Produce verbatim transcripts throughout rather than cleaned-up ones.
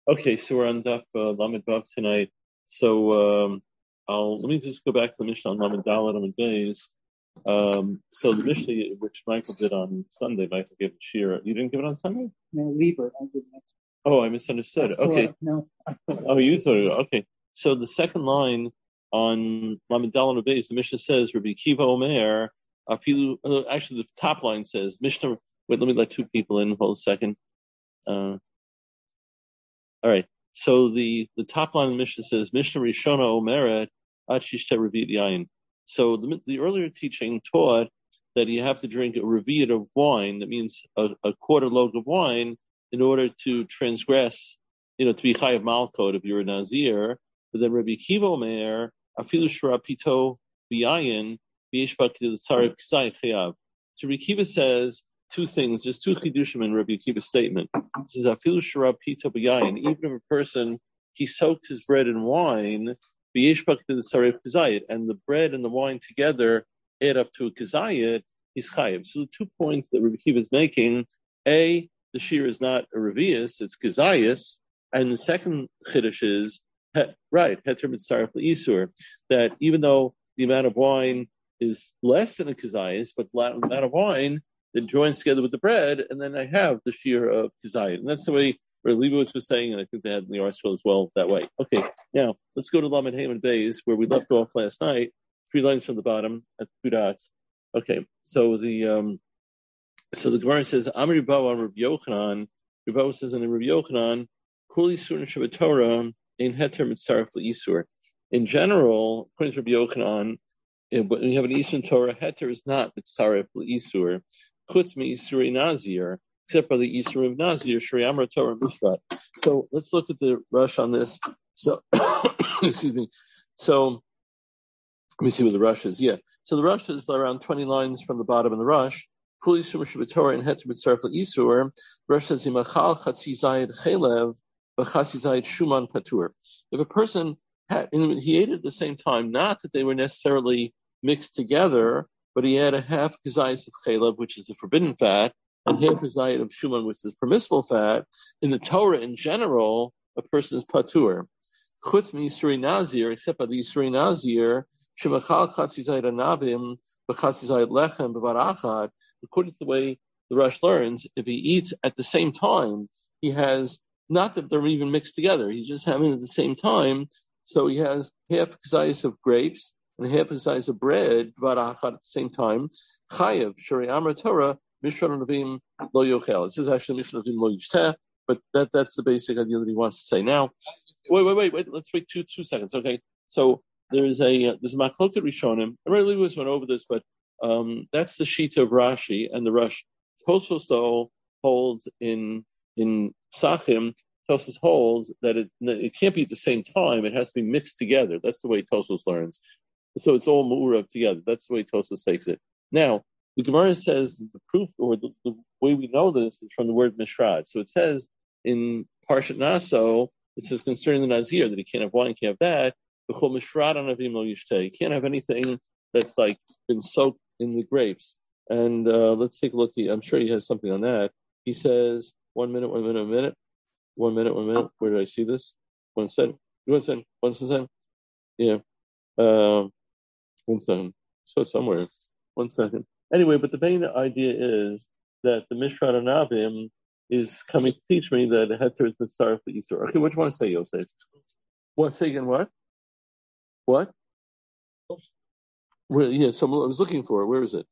Okay, so we're on Daf uh, Lamed Vav tonight. So um, I'll let me just go back to the Mishnah on Lamed Dalet Lamed Beis. Um, so the Mishnah which Michael did on Sunday, Michael gave a shir. You didn't give it on Sunday? No, Lieber. I didn't. Oh, I misunderstood. I okay. Thought, no. I thought oh, you thought it. Okay. So the second line on Lamed Dalet Lamed Beis, the Mishnah says Rabbi Kiva Omer. Afilu, uh, actually, the top line says Mishnah. Wait, let me let two people in. Hold a second. Uh, All right. So the, the top line of the Mishnah says, Mishnah Rishona Omeret Ad Shishte Revit Yain. So the, the earlier teaching taught that you have to drink a revit of wine. That means a, a quarter log of wine in order to transgress, you know, to be chayav malkot if you're a nazir. But then Rabbi Kiva Omer Afilu Shara Pito B'Yayin B'Yeshbak Tzarek K'Zayit Chayav. So Rabbi Kiva says two things, just two chidushim in Rabbi Akiva's statement. It says, "Afilu sharab pito b'yayin." Even if a person he soaked his bread in wine, b'yeshbak to the saref kazayit, and the bread and the wine together add up to a kazayit, he's chayiv. So the two points that Rabbi Akiva is making: a, the shir is not a revius, it's kazayis, and the second chiddush is he, right heter mitzaref leisur, that even though the amount of wine is less than a kazayis, but the amount of wine that joins together with the bread, and then I have the shear of kizayit. And that's the way where Leibowitz was saying, and I think they had in the article as well that way. Okay, now let's go to Lamed Haman Beis, where we left off last night, three lines from the bottom at two dots. Okay, so the um, so the Gemara says, Amri Bawa on Rabbi Yochanan. Rabbi Bawa says, in Rabbi Yochanan, Kuli Sur Shabbat Torah ein heter mitzaref leisur. In general, according to Rabbi Yochanan, when you have an Eastern Torah, heter is not mitzaref leisur. Chutz mi Isuri Nazir, except for the Isuri of Nazir, Shri Amar Torah Mishrat. So let's look at the rush on this. So, excuse me. So, let me see what the rush is. Yeah. So the rush is around twenty lines from the bottom of the rush. Kuli Sum Shabbat Torah and Heter Mitzaref Isur. Rush says, Imachal Chatzi Zayid Chelev, V'Chatzi Zayid Shuman Patur. If a person had, he ate at the same time, not that they were necessarily mixed together, but he had a half kazayis of chalev, which is the forbidden fat, and half kazayis of shuman, which is permissible fat. In the Torah, in general, a person is patur. Chutz mi Yisuri Nazir, except by the Yisuri Nazir, shemachal chatzi zayid anavim, v'chatzi zayid lechem b'varachad. According to the way the Rosh learns, if he eats at the same time, he has, not that they're even mixed together, he's just having it at the same time, so he has half kazayis of grapes, and half the size of bread, at the same time. Chayev, Shari Amar Torah, Mishra Navim Lo Yochel. This is actually Mishra Navim Lo Yishteh, but that, that's the basic idea that he wants to say. Now, wait, wait, wait, wait, let's wait two, two seconds, okay? So, there's a, uh, there's a Machloket Rishonim. I really was went over this, but, um, that's the Shita of Rashi and the Rush. Tosfos, though, holds in, in Sachim, Tosfos holds that it, it can't be at the same time, it has to be mixed together. That's the way Tosfos learns. So it's all mu'urav together. That's the way Tosfos takes it. Now, the Gemara says the proof, or the, the way we know this, is from the word mishrad. So it says in Parshat Naso, it says concerning the Nazir that he can't have wine, can't have that. B'chol mishrad anavim lo yishteh. He can't have anything that's like been soaked in the grapes. And uh, let's take a look. I'm sure he has something on that. He says, one minute, one minute, one minute, one minute, one minute. Where did I see this? One second. One second. One second. Yeah. Um, One second. So somewhere. One second. Anyway, but the main idea is that the Mishrat Anavim is coming to teach me that the heter is mitzaref the Easter. Okay, what do you want to say, Yosef? What, say again what? What? Where, yeah, so I was looking for it. Where is it?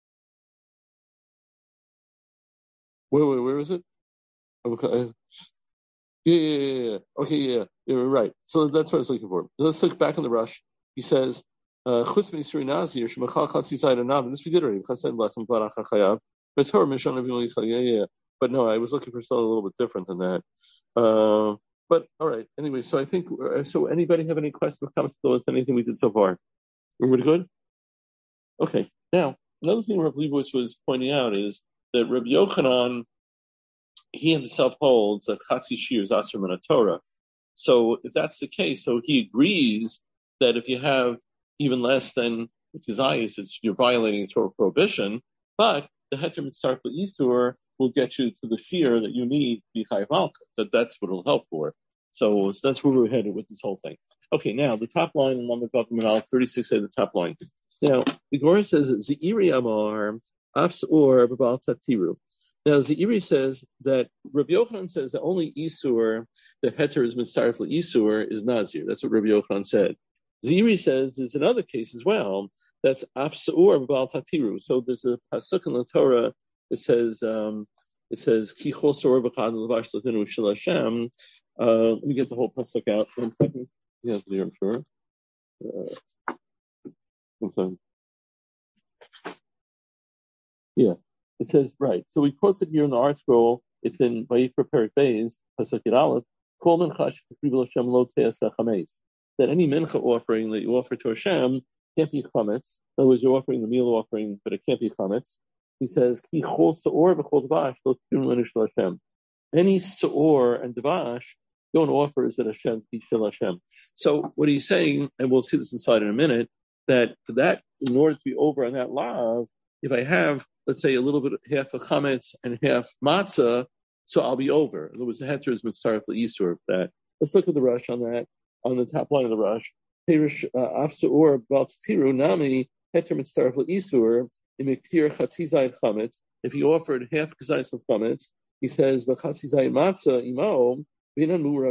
Where, where, where is it? Okay. Yeah, yeah, yeah, yeah. Okay, yeah, yeah, right. So that's what I was looking for. Let's look back in the rush. He says, Chutz mi Yisuri Nazir, shemachal chatzi zayid anavim. This we did already. Chased lechem b'aracha chayav. But Torah mishon avim lo yichal. Yeah, yeah. But no, I was looking for something a little bit different than that. Uh, but all right. Anyway, so I think. Uh, so, anybody have any questions or comments to anything we did so far? Everybody good? Okay. Now, another thing Rav Leibowitz was pointing out is that Rabbi Yochanan, he himself holds that chatzi shir is asur min Torah. So, if that's the case, so he agrees that if you have even less than the kazayis, it's you're violating a Torah prohibition, but the heter mitzaref leisur will get you to the shear that you need to be chayav malka. That that's what it'll help for. So, so that's where we're headed with this whole thing. Okay, now the top line in Lamed Vav Manal thirty-six a the top line. Now the Gemara says Zeiri Amar Afs or Babal Tatiru. Now Zeiri says that Rabbi Yochanan says that only Isur, the heter is mitzaref Isur, is Nazir. That's what Rabbi Yochanan said. Zeiri says there's another case as well. That's Afs or Babal Tatiru. So there's a pasuk in the Torah that says um, it says Ki Chosor B'Chad L'Vash L'Tinu Shel Hashem. Uh, let me get the whole pasuk out. One second. Yes, I'm sure. Uh, one second. Yeah, it says right. So we quote it here in the art scroll. It's in Vayikra Perek Beis pasuk Yud Aleph. Kol mincha shekrivu Hashem lo te'aseh chametz. That any mincha offering that you offer to Hashem can't be chametz. In other words, you're offering the meal offering, but it can't be chametz. He says Ki chol seor v'chol dvash lo tkun l'nishel Hashem. Any seor and dvash don't offer is that Hashem Tishel Hashem. So what he's saying, and we'll see this inside in a minute, that for that, in order to be over on that lav, if I have, let's say, a little bit, half a chametz and half matzah, so I'll be over. In other words, the heter is mitzaref l'isur of that. Let's look at the rush on that, on the top line of the rush. Perish afsuor bal tiru nami heter mitzaref l'isur imiktir chatzizayit chametz. If he offered half kazayis of chametz, he says v'chatzizayit matzah imo. Each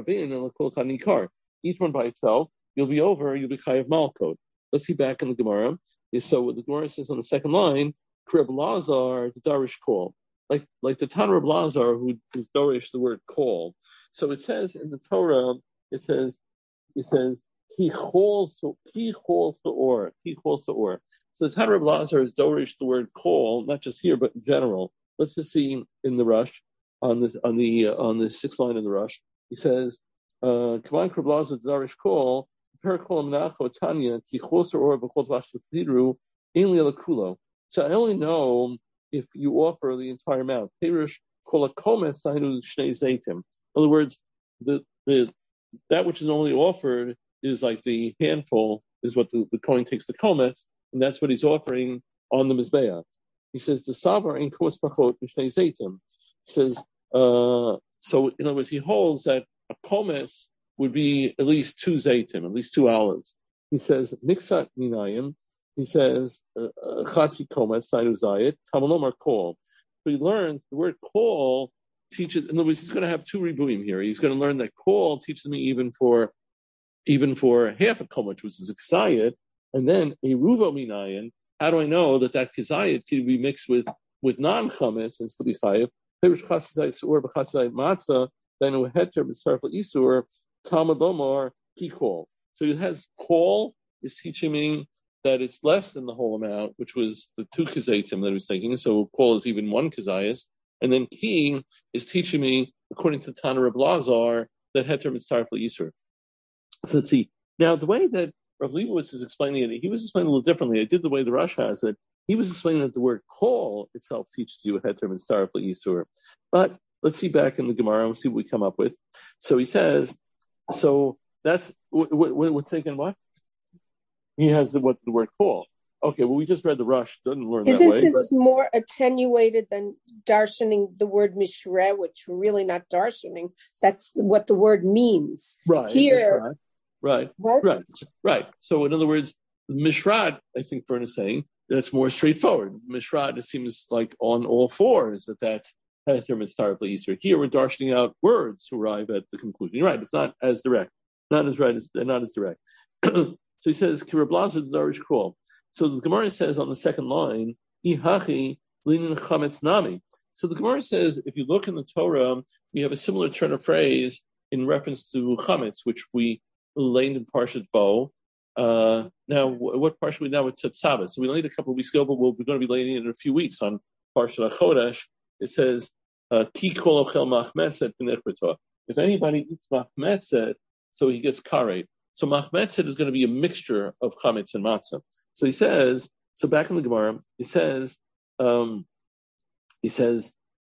one by itself, you'll be over, you'll be chayav malkot. Let's see back in the Gemara. So the Gemara says on the second line, Reb Lazar, the Darish call. Like like the Tan Reb Lazar who who's Darish the word call. So it says in the Torah, it says, it says, he calls he calls the or, he calls the or. So the Tan Reb Lazar is Darish the word call, not just here, but in general. Let's just see in the rush, on this on the uh, on the sixth line in the rush. He says, "Come on, Krablaza Darish call per kolam nacho Tanya ki choser or b'chol vash l'piru ainli alakulo." So I only know if you offer the entire amount. Perish kol hakometz tahinu shnei zaytim. In other words, the the that which is only offered is like the handful is what the, the coin takes the kometz, and that's what he's offering on the mizbeach. He says the savar in kos pachot shnei zaytim. He says. Uh, so, in other words, he holds that a kometz would be at least two zaytim, at least two olives. He says, mixat minayim. He says, chatzi kometz, sainu zayit, tamalomar kol. So he learns the word kol teaches, in other words, he's going to have two ribuim here. He's going to learn that kol teaches me even for, even for half a kometz, which is a ksayit, and then a ruvo minayim. How do I know that that ksayit can be mixed with, with non-chometz and still be chayiv? Then it has Talmud Lomar Kikol. So it has call is teaching me that it's less than the whole amount, which was the two kazaitim that I was thinking. So call is even one kazayas. And then ki is teaching me, according to Tana Reb Lazar, that heter mitzaref l'isur. So let's see. Now the way that Rav Leibowitz is explaining it, he was explaining a little differently. I did the way the Rush has it. He was explaining that the word call itself teaches you heter mitzaref l'isur. But let's see back in the Gemara and see what we come up with. So he says, so that's what, what, we're thinking. What he has the, what the word call. Okay, well we just read the Rush. Doesn't learn Isn't that way. Isn't this but... more attenuated than darshaning the word mishra, which we're really not darshaning? That's what the word means. Right here. Right, right, right, right. So in other words, Mishrad, I think Vern is saying that's more straightforward. Mishrad, it seems like on all fours that that's heter mitzaref l'isur. Here we're darshaning out words to arrive at the conclusion. You're right. It's not as direct, not as right, as, not as direct. So he says, "Kirab Lazar the Darish call." So the Gemara says on the second line, "Ihachi linin chametz nami." So the Gemara says, if you look in the Torah, we have a similar turn of phrase in reference to chametz, which we learned in Parshat Bo. Uh, now, what parsha we now? It's Tzatzavah. So we learned a couple of weeks ago, but we're going to be laying it in a few weeks on Parshat HaChodesh. It says, "Ki kol ochel machmetzet v'nechbetah." If anybody eats machmetzet, so he gets karet. So machmetzet is going to be a mixture of chametz and matzah. So he says, so back in the Gemara, it says, um, he says,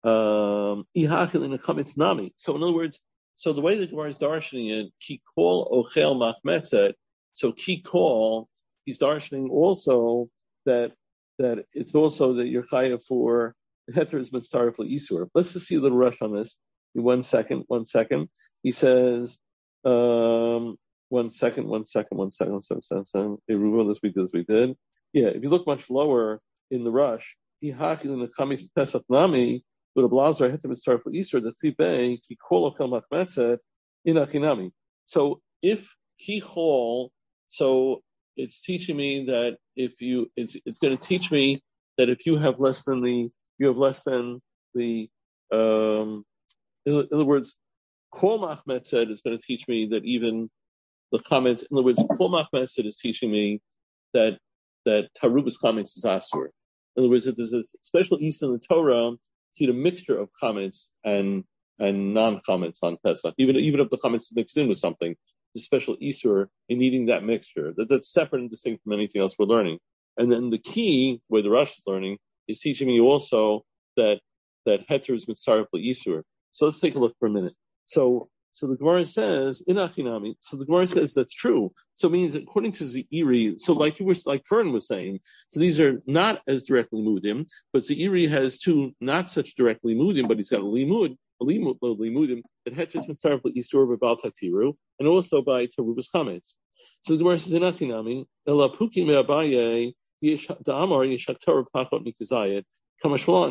um, ihachil in a chametz nami. So in other words, so the way the Gemara is darshaning it, ki kol ochel machmetzet. So ki kol, he's darshaning also that that it's also that you're chayav for heter is mitzaref l'isur. Let's just see a little rush on this. One second, one second. He says, Um, one second, one second, one second, one second, one second. Eruva, this we did, this we did. Yeah, if you look much lower in the rush, he haki in the kamis pesach nami, with a blazer had to start for Easter, the tibe, ki kolo kel machmetzet, in achinami. So if he hol, so it's teaching me that if you, it's, it's going to teach me that if you have less than the, you have less than the, um, in, in other words, Kol Machmetzet is going to teach me that even the comment, in other words, Kol Machmetzet is teaching me that that Tarubas comments is Asur. In other words, that there's a special use in the Torah to a mixture of comments and and non-comments on Pesach. Even even if the comments is mixed in with something, there's a special Isur in needing that mixture. That, that's separate and distinct from anything else we're learning. And then the key, where the Rosh is learning, is teaching me also that that Heter is Mitzaref Isur. So let's take a look for a minute. So, so the Gemara says in Achinami. So the Gemara says that's true. So it means according to Zeiri. So like you were, like Fern was saying. So these are not as directly mudim, but Zeiri has two not such directly mudim, but he's got a limud, a limud, a limudim that Hetres Mitzaref Isur b'Bal Tatiru, and also by Tarubas Chametz. So the Gemara says in Achinami, Ela Puki me'Abaye Da'amar Yeshaktar Pachot Mikazayet. So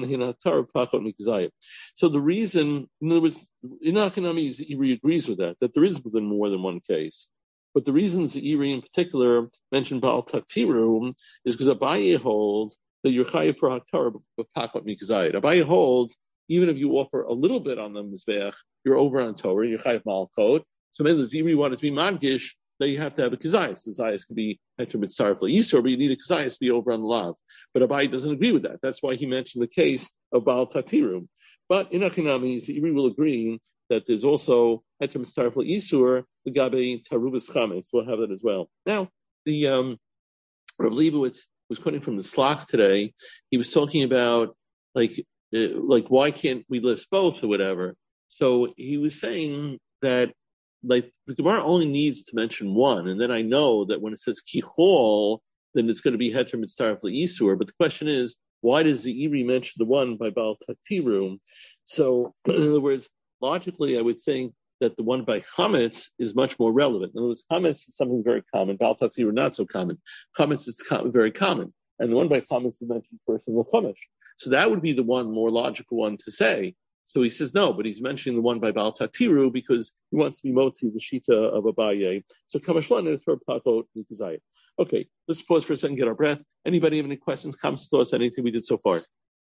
the reason, in other words, in Achinami, Zeiri agrees with that, that there is more than one case. But the reason Zeiri in particular mentioned Baal Taktiru is because Abaye holds that you're chayav for Haktar b'Pachot Mikazayit. Abaye holds, even if you offer a little bit on the Mizbeach, you're over on Torah, you're chayav Malkot. So maybe the Zeiri wanted to be Madgish, that you have to have a kazayas. The kazayas can be heter mitzaref le'isur, but you need a kazayas to be over on the lav. But Abai doesn't agree with that. That's why he mentioned the case of Baal Tatiru. But in Achinami, Zeiri will agree that there's also heter mitzaref le'isur, the gabe tarubas chametz. We'll have that as well. Now, the um, Rav Leibowitz was quoting from the Slach today. He was talking about like uh, like why can't we list both or whatever. So he was saying that, like, the Gemara only needs to mention one, and then I know that when it says kichol, then it's going to be heter mitzaref le'isur. But the question is, why does the Zeiri mention the one by Baal Taktiru? So, in other words, logically, I would think that the one by chametz is much more relevant. In other words, chametz is something very common. Baal Taktiru not so common. Chametz is very common, and the one by chametz is mentioned first in the Chumash. So that would be the one more logical one to say. So he says no, but he's mentioning the one by Baal Tatiru because he wants to be motzi the shita of Abaye. So kamashlan is for pachot nikazayit. Okay, let's pause for a second, get our breath. Anybody have any questions, comments, thoughts, anything we did so far?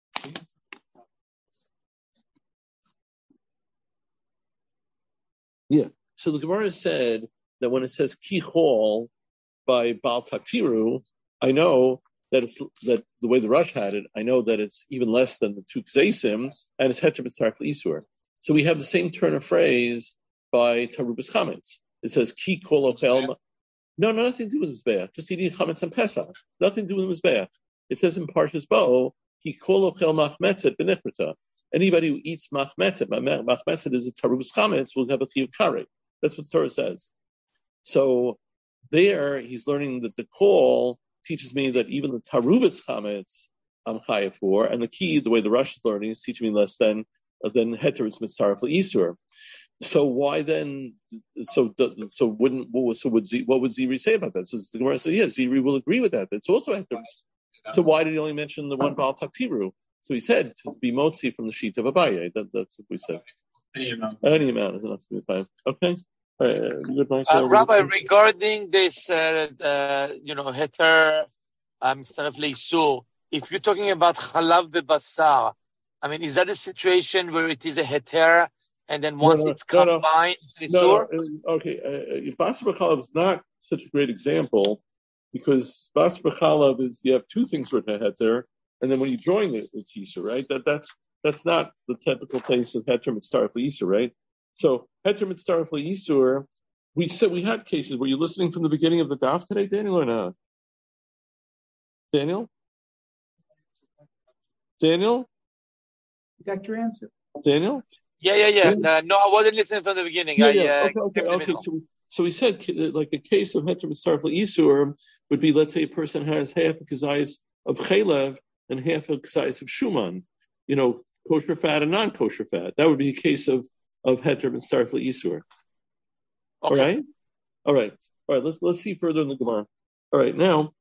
Yeah. So the Gemara said that when it says kihol by Baal Tatiru, I know that it's that the way the Rush had it, I know that it's even less than the two kzeisim, and it's heter mitzaref le'isur. So we have the same turn of phrase by Tarubas Chametz. It says ki kol ochel. No, no, nothing to do with Mizbeach. Just eating chametz and Pesach. Nothing to do with Mizbeach. It says in Parshas Bo, ki kol ochel machmetzet b'nichrita. Anybody who eats machmetzet, machmetzet is a Tarubas Chametz, will have a chiyuv karei. That's what the Torah says. So there, he's learning that the call teaches me that even the Tarubas Chametz I'm chayav for, and the key, the way the Rosh is learning, is teaching me less than than heter is mitzaref le'isur. So why then? So so wouldn't so would Z, what would Zeiri say about that? So the Gemara says, yeah, Zeiri will agree with that. It's also heter. So why did he only mention the one Baal Taktiru? So he said to be motzi from the sheet of Abaye. That, that's what we said. Any amount. Any amount is enough to be fine. Okay. Uh, good night, uh, Rabbi, regarding this, uh, uh, you know, heter mitzaref le'isur, if you're talking about chalav v'basar, I mean, is that a situation where it is a heter, and then once no, no, it's combined, no, no. no, no. Okay, uh, basar b'chalav is not such a great example because basar b'chalav is you have two things with a heter, and then when you join it, it's isur, right? That that's that's not the typical case of heter mitzaref le'isur, right? So heter mitzaref le'isur, we said we had cases. Were you listening from the beginning of the daf today, Daniel, or not? Daniel? Daniel? You got your answer. Daniel? Yeah, yeah, yeah. yeah. Uh, no, I wasn't listening from the beginning. Yeah, I, yeah. uh, okay, okay, okay. So, so we said like a case of heter mitzaref le'isur would be, let's say a person has half a kazayis of chaylev and half a kazayis of shuman, you know, kosher fat and non-kosher fat. That would be a case of of heter mitzaref le'isur. All right, all right, all right. Let's let's see further in the Gemara. All right, now,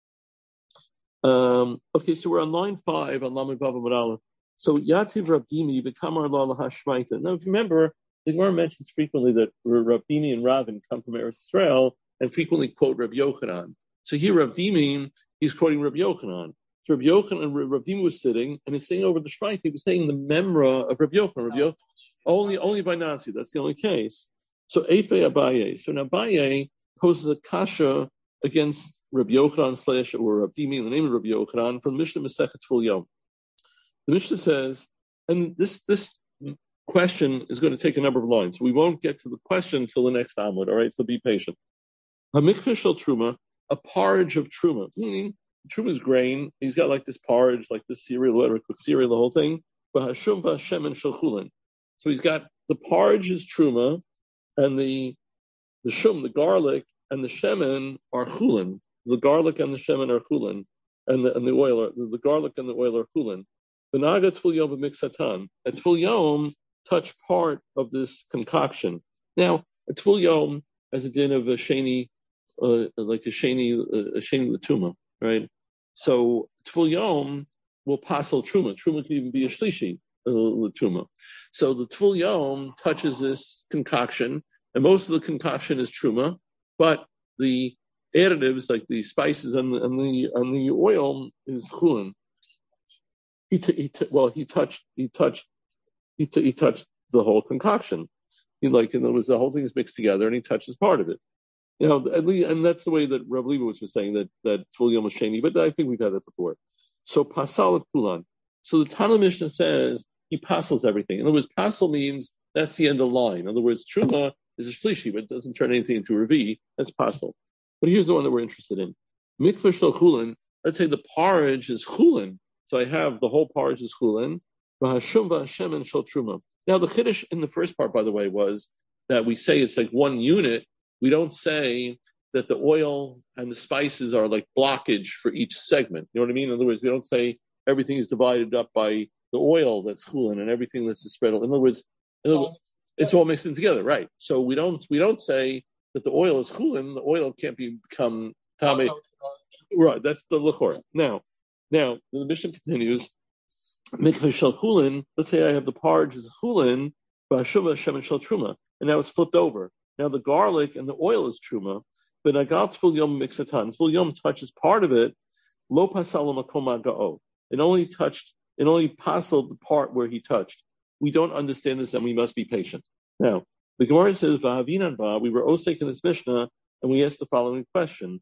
um, okay, so we're on line five on Lamed Bava Madala. So Yativ Rabdimi B'Kamar La Lahashmaita. Now, if you remember, the Gemara mentions frequently that Rabdimi and Ravin come from Eretz Israel and frequently quote Rabbi Yochanan. So here, Rabdimi, he's quoting Rabbi Yochanan. So Rabbi Yochanan, Rabdimi was sitting, and he's saying over the Shmaita, he was saying the memra of Rabbi Yochanan. Rabbi Yochanan only, only by Nasi. That's the only case. So Eife Abaye. So now Abaye poses a kasha against Rabbi Yochanan slash or Rabdimi in the name of Rabbi Yochanan from Mishnah Masechet Tful Yom. The Mishnah says, and this this question is going to take a number of lines. We won't get to the question until the next Amud, all right? So be patient. Hamikveh shel truma, a porridge of truma, meaning truma is grain. He's got like this porridge, like this cereal, whatever, cooked cereal, the whole thing. V'hashum v'shemen shel chulin. So he's got the porridge is truma, and the the shum, the garlic, and the shemen are chulin. The garlic and the shemen are chulin, and the and the oil are the garlic and the oil are chulin. V'naga tful yom b'mixatan. At tful yom, touch part of this concoction. Now, a tful yom has a din of a sheni, uh, like a sheni, uh, a sheni l'tuma, right? So tful yom will passel truma. Truma can even be a shlishi uh, l'tuma. So the tful yom touches this concoction, and most of the concoction is truma, but the additives like the spices and the and the, and the oil is chulin. He, t- he t- well, he touched, he touched, he, t- he touched the whole concoction. He like, in other words, the whole thing is mixed together, and he touches part of it. You know, at least, and that's the way that Rav Leibowitz was saying that that Tful Yom was sheni. But I think we've had that before. So pasal et kulan. So the Tana Mishnah says he pasals everything. In other words, pasal means that's the end of the line. In other words, truma is a shlishi, but it doesn't turn anything into a revi. That's pasal. But here's the one that we're interested in. Mikveh shel chulin. Let's say the porridge is chulin. So I have the whole porridge is chulin. V'hashum v'shemen shel truma. Now the chiddush in the first part, by the way, was that we say it's like one unit. We don't say that the oil and the spices are like blockage for each segment. You know what I mean? In other words, we don't say everything is divided up by the oil that's chulin and everything that's the spread. In other words, in other words, it's all mixed in together, right? So we don't we don't say that the oil is chulin. The oil can't be become tame. Right, that's the lechor. Now. Now, the Mishnah continues, Mikveh shel chulin, let's say I have the porridge is chulin, v'hashum shemen shel truma, and now it's flipped over. Now the garlic and the oil is truma, but nagal tful yom mixatan. Tful yom touches part of it, lo pasal makom haga'o. It only touched, it only passled the part where he touched. We don't understand this, and we must be patient. Now, the Gemara says, v'havinan ba, we were osek in this Mishnah, and we asked the following question.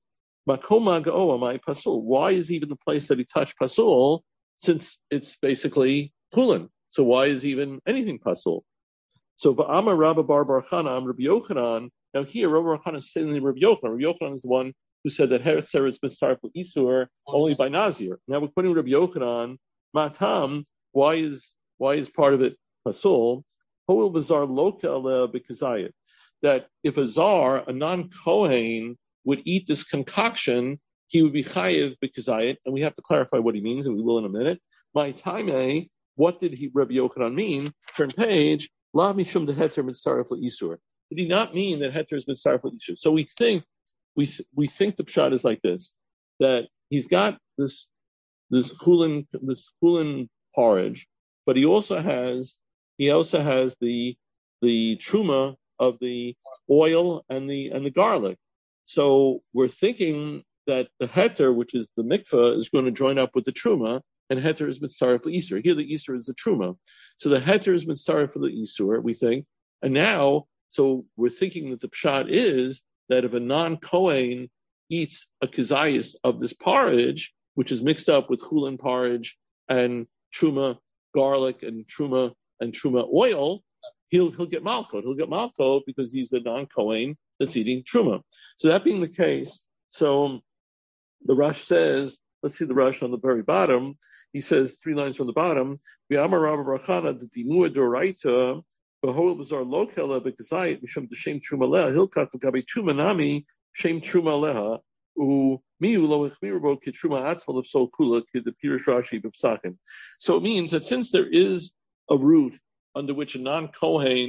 Why is even the place that he touched pasul, since it's basically chulin? So why is even anything pasul? So va'amar Rabba bar bar Chana am Rabbi Yochanan. Now here, Rabbi bar Chana is saying Rabbi Yochanan. Rabbi Yochanan is the one who said that Heretzer is mitzaref isur only by Nazir. Now we're quoting Rabbi Yochanan. Matam, why is why is part of it pasul? Hoil bazar loka bekazayit. That if a zar, a non-kohen, would eat this concoction, he would be chayiv b'kazayit, and we have to clarify what he means, and we will in a minute. My time, what did he Rabbi Yochanan mean? Turn page. La mishum de heter mitzaref isur. Did he not mean that heter is mitzaref isur? So we think we we think the pshat is like this: that he's got this this chulin this chulin porridge, but he also has he also has the the truma of the oil and the and the garlic. So we're thinking that the heter, which is the mikveh, is going to join up with the truma, and heter is mitzaref for Easter. Here the Easter is the truma. So the heter is mitzaref for the Easter, we think. And now, so we're thinking that the pshat is that if a non-kohen eats a kazayis of this porridge, which is mixed up with chulin porridge and truma garlic and truma and truma oil, he'll he'll get malkot. He'll get malkot because he's a non-kohen that's eating truma. So that being the case, so the Rush says, let's see the Rush on the very bottom. He says three lines from the bottom. V'amar Rabba bar Chana the dimua doraita b'hol bazar lokela b'kazayit mishum d'shem truma leha hilkat v'gabi truma nami shem truma leha u miu lo echmirbo k'truma atzma l'psol kula k'de Pirush Rashi b'psachim. So it means that since there is a root under which a non-kohen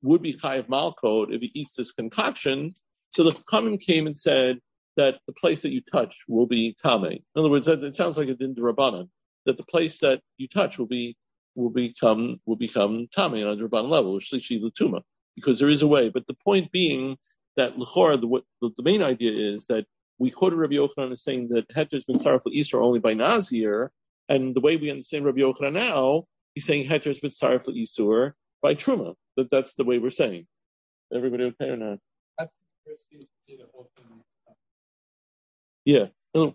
would be chayav malkot if he eats this concoction. So the Chachamim came and said that the place that you touch will be tamei. In other words, that, it sounds like a din d'Rabbanan, that the place that you touch will be will become will become tamei on a Rabbanan level, or shlishi l'tuma, because there is a way. But the point being that l'chora, the, the the main idea is that we quoted Rabbi Yochanan as saying that heter has been sarf l'Isur only by Nazir, and the way we understand Rabbi Yochanan now, he's saying heter has been sarf l'Isur by Truma. That that's the way we're saying. Everybody okay or not? Yeah.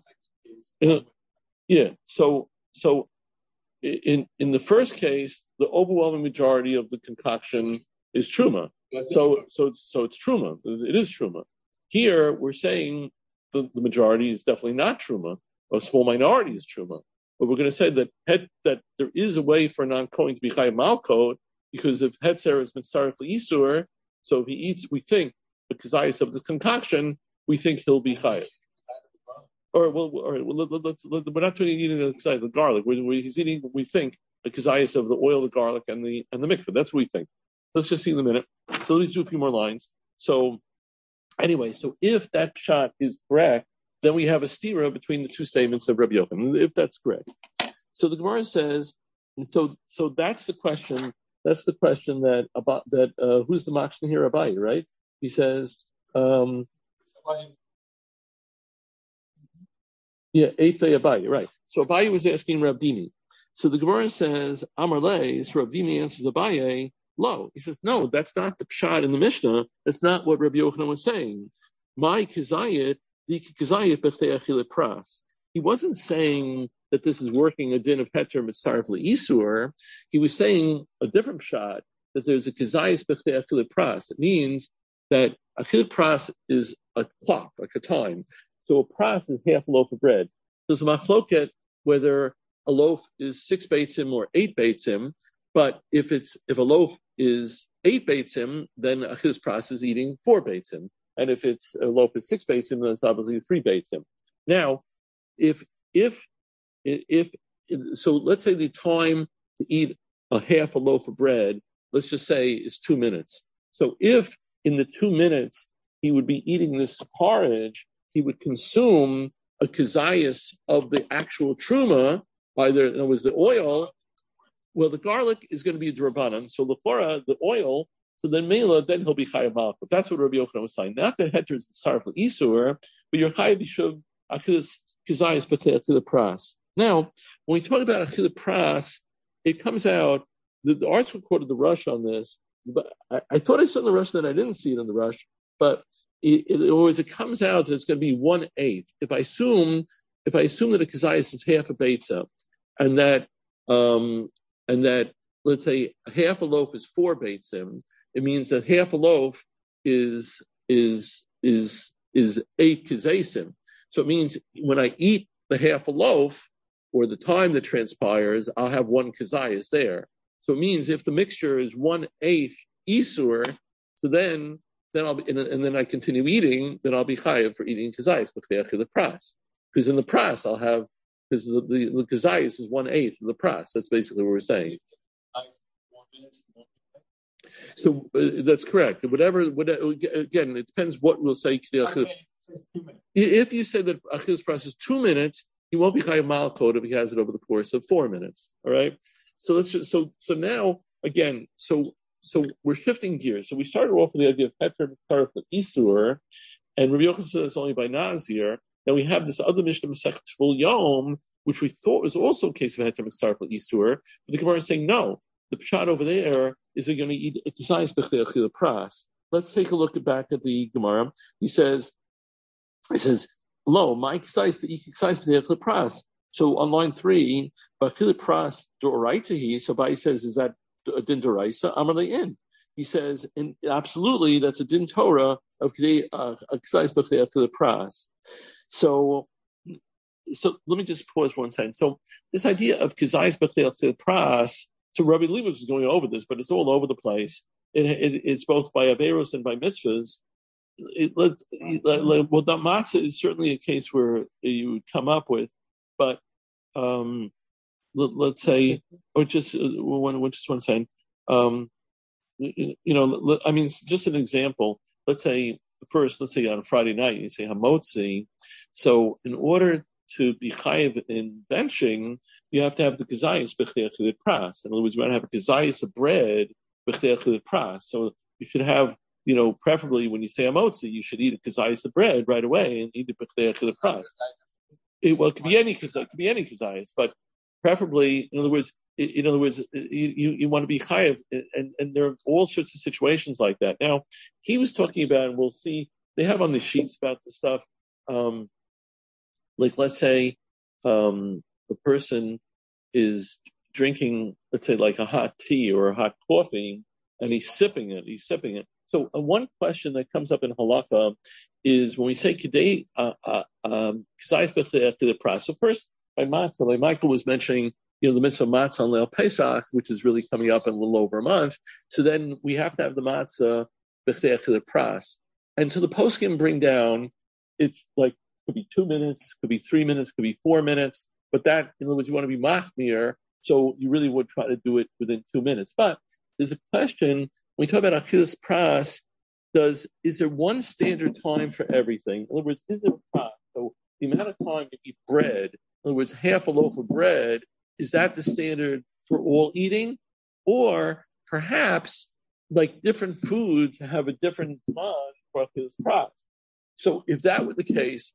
Yeah. So so in in the first case, the overwhelming majority of the concoction is Truma. So so it's so it's Truma. It is Truma. Here we're saying the, the majority is definitely not Truma. A small minority is Truma. But we're going to say that head, that there is a way for a non-Kohen to be Chayav Malkot, because if Hetzer has been started for Isur, so if he eats, we think, the kazayas of this concoction, we think he'll be Chayav. Or, well, or let, let's, let, we're not talking eating the, the garlic. We're, we're, he's eating, we think, the kazayas of the oil, the garlic, and the and the mikveh. That's what we think. Let's just see in a minute. So let's do a few more lines. So anyway, so if that shot is correct, then we have a stira between the two statements of Rabbi Yochanan, if that's correct. So the Gemara says, so so that's the question. That's the question that about that. Uh, who's the machshon here? Abaye, right? He says, um, yeah, Eife Abaye, right? So Abaye was asking Rav Dimi. So the Gemara says, Amar Le, so Rav Dimi answers Abaye, lo. He says, no, that's not the pshat in the Mishnah. That's not what Rabbi Yochanan was saying. My kizayit. He wasn't saying that this is working a din of heter mitzaref leisur. He was saying a different shot, that there's a kizayis b'chtei achil pras. It means that achil pras is a clock, like a time. So a pras is half a loaf of bread. There's a machloket whether a loaf is six beitzim or eight beitzim. But if it's if a loaf is eight beitzim, then achil pras is eating four beitzim. And if it's a loaf of six beitzim, then it's obviously three beitzim. Now, if, if, if, if, so let's say the time to eat a half a loaf of bread, let's just say is two minutes. So if in the two minutes he would be eating this porridge, he would consume a kazayas of the actual truma, either, in other words, the oil. Well, the garlic is going to be a drabanan. So lefora, the oil, so then Mela, then he'll be Chayav Malkut. That's what Rabbi Yochanan was saying. Not that heter is started for Isur, but you're Chayav Yishuv Achilas Kizayis B'Chei Achila Pras. Now, when we talk about Achila Pras, it comes out, the, the arts recorded the rush on this, but I, I thought I saw in the rush that I didn't see it in the rush, but it, it always, it comes out that it's going to be one eighth. If I assume, if I assume that a Kizayis is half a Beitzah, and that, um, and that, let's say half a loaf is four Beitzim, it means that half a loaf is is is is eight kizaysim. So it means when I eat the half a loaf, or the time that transpires, I'll have one kizayis there. So it means if the mixture is one eighth isur, so then then I'll be and, and then I continue eating, then I'll be chayav for eating kizayis b'chei the pras. Because in the pras I'll have because the the, the kizayis is one eighth of the pras. That's basically what we're saying. So uh, that's correct. Whatever, whatever, again, it depends what we'll say. Okay, so if you say that Achil's process is two minutes, he won't be Chayav Malkot if he has it over the course of four minutes. All right. So let's just, so so now again, so so we're shifting gears. So we started off with the idea of Heter Mitzaref Isur, and Rabbi Yochanan says it's only by Nazir. Then we have this other Mishnah Masechet Shvul Yom, which we thought was also a case of Heter Mitzaref Isur, but the Gemara is saying no. The pshat over there is they're going to eat a kizayis b'chei achila pras. Let's take a look back at the Gemara. He says, he says, lo, my kizayis to eat kizayis b'chei achila pras. So on line three, b'achila pras d'oraitahi. So Bai says, is that a din d'oraisa? Amarle in. He says, and absolutely, that's a din Torah of kizayis b'chei achila pras. So. So let me just pause one second. So this idea of kizayis b'chei achila pras. So Rabbi Leibowitz is going over this, but it's all over the place. It, it, it's both by Averos and by mitzvahs. It, let, let, well, that matzah is certainly a case where you would come up with, but um, let, let's say, or just uh, one, just one second. Um, you know, I mean, just an example. Let's say first, let's say on Friday night you say hamotzi. So in order to be chayiv in benching, you have to have the kazayis b'chtei achilei pras. In other words, you want to have a kazayis of bread b'chtei achilei pras. So you should have, you know, preferably when you say hamotzi, you should eat a kazayis of bread right away and eat it b'chtei achilei pras. It, well, it could be any kazayis, it could be any kazayis, but preferably, in other words, in other words, you, you want to be chayiv, and, and there are all sorts of situations like that. Now, he was talking about, and we'll see, they have on the sheets about the stuff, um, like let's say um, the person is drinking, let's say like a hot tea or a hot coffee, and he's sipping it, he's sipping it. So uh, one question that comes up in halakha is when we say kedei kazayis b'chtei achilei pras. So first, by matzah, like Michael was mentioning, you know, the mitzvah matzah on Leil Pesach, which is really coming up in a little over a month. So then we have to have the matzah b'chtei achilei pras. And so the poskim bring down, it's like, could be two minutes, could be three minutes, could be four minutes. But that, in other words, you want to be machmir, so you really would try to do it within two minutes. But there's a question, when we talk about achilas pras, does, is there one standard time for everything? In other words, is there a pras? So the amount of time you eat bread, in other words, half a loaf of bread, is that the standard for all eating? Or perhaps, like different foods have a different time for achilas pras. So if that were the case,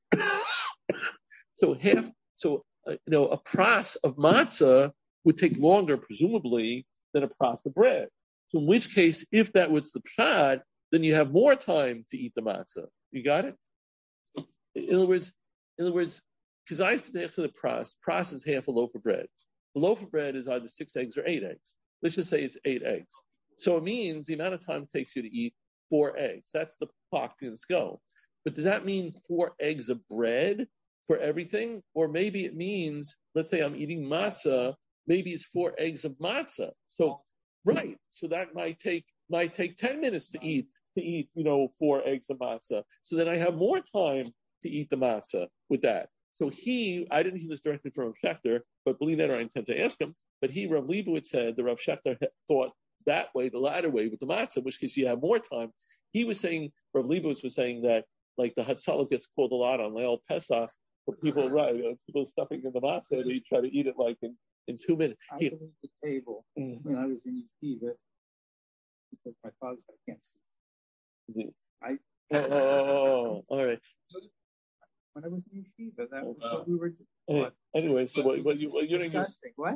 so half, so uh, you know, a pras of matzah would take longer, presumably, than a pras of bread. So in which case, if that was the pshad, then you have more time to eat the matzah. You got it? In other words, in other words, kazayis b'chtei achilei pras, pras is half a loaf of bread. The loaf of bread is either six eggs or eight eggs. Let's just say it's eight eggs. So it means the amount of time it takes you to eat four eggs. That's the pak in go. But does that mean four eggs of bread for everything? Or maybe it means, let's say I'm eating matzah, maybe it's four eggs of matzah. So, right. So that might take, might take ten minutes to eat, to eat, you know, four eggs of matzah. So then I have more time to eat the matzah with that. So he, I didn't hear this directly from Rav Shechter, but believe that or I intend to ask him, but he, Rav Leibowitz said, the Rav Shechter thought that way, the latter way with the matzah, in which case you have more time. He was saying, Rav Leibowitz was saying that, like the Hatzalah gets called a lot on Leil Pesach, for people, right, you know, people stuffing in the matzah, they try to eat it like in, in two minutes. I He, was at the table mm. when I was in yeshiva, because my father said I can't see. The, I, oh, oh, oh, all right. When I was in yeshiva, that was what we were doing. Anyway, so what, what you, what you're doing? What?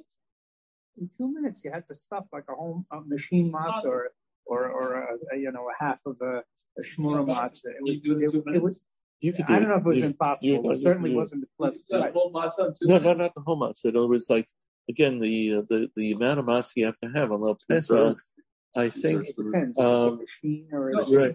In two minutes, you had to stuff like a home a machine matzah or or, or a, a, you know, a half of a, a shmura matzah. It was, it, it was, you could do I don't know if it was you, impossible, you, but it certainly you, wasn't the pleasant sight. No, no, not the whole matzah. In other words, like, again, the uh, the, the amount of matzah you have to have on Leil Pesach, I think, it depends. Um, a machine or a right.